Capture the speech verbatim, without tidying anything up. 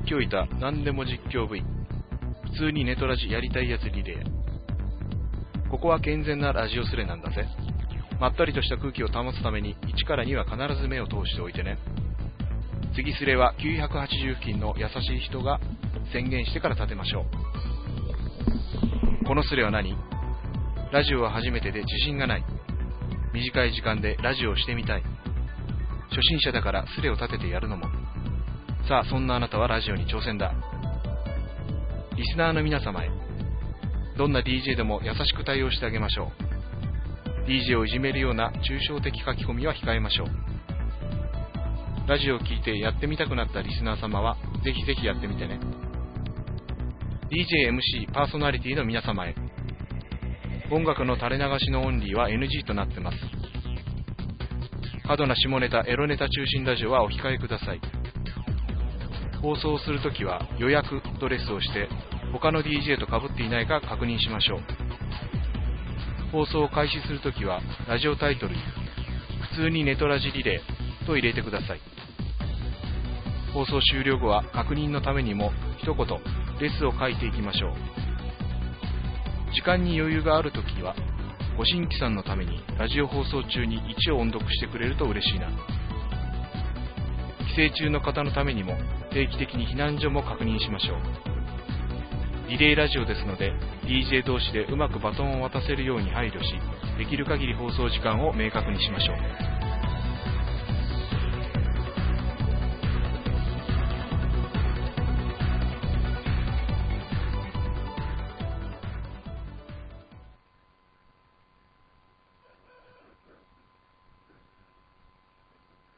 況いた何でも実況部員、普通にネトラジやりたいやつリレー。ここは健全なラジオスレなんだぜ。まったりとした空気を保つためにいちからには必ず目を通しておいてね。次スレはきゅうひゃくはちじゅう付近の優しい人が宣言してから立てましょう。このスレは何？ラジオは初めてで自信がない。短い時間でラジオをしてみたい。初心者だからスレを立ててやるのも。さあ、そんなあなたはラジオに挑戦だ。リスナーの皆様へ、どんな ディージェー でも優しく対応してあげましょう。 ディージェー をいじめるような抽象的書き込みは控えましょう。ラジオを聞いてやってみたくなったリスナー様はぜひぜひやってみてね。 ディージェーエムシー パーソナリティの皆様へ、音楽の垂れ流しのオンリーは エヌジー となってます。過度な下ネタ、エロネタ中心ラジオはお控えください。放送するときは予約とレスをして他の ディージェー と被っていないか確認しましょう。放送を開始するときはラジオタイトルに普通にネトラジリレーと入れてください。放送終了後は確認のためにも一言レスを書いていきましょう。時間に余裕があるときはご新規さんのためにラジオ放送中に一応音読してくれると嬉しいな。帰省中の方のためにも定期的に避難所も確認しましょう。リレーラジオですので ディージェー 同士でうまくバトンを渡せるように配慮し、できる限り放送時間を明確にしましょう。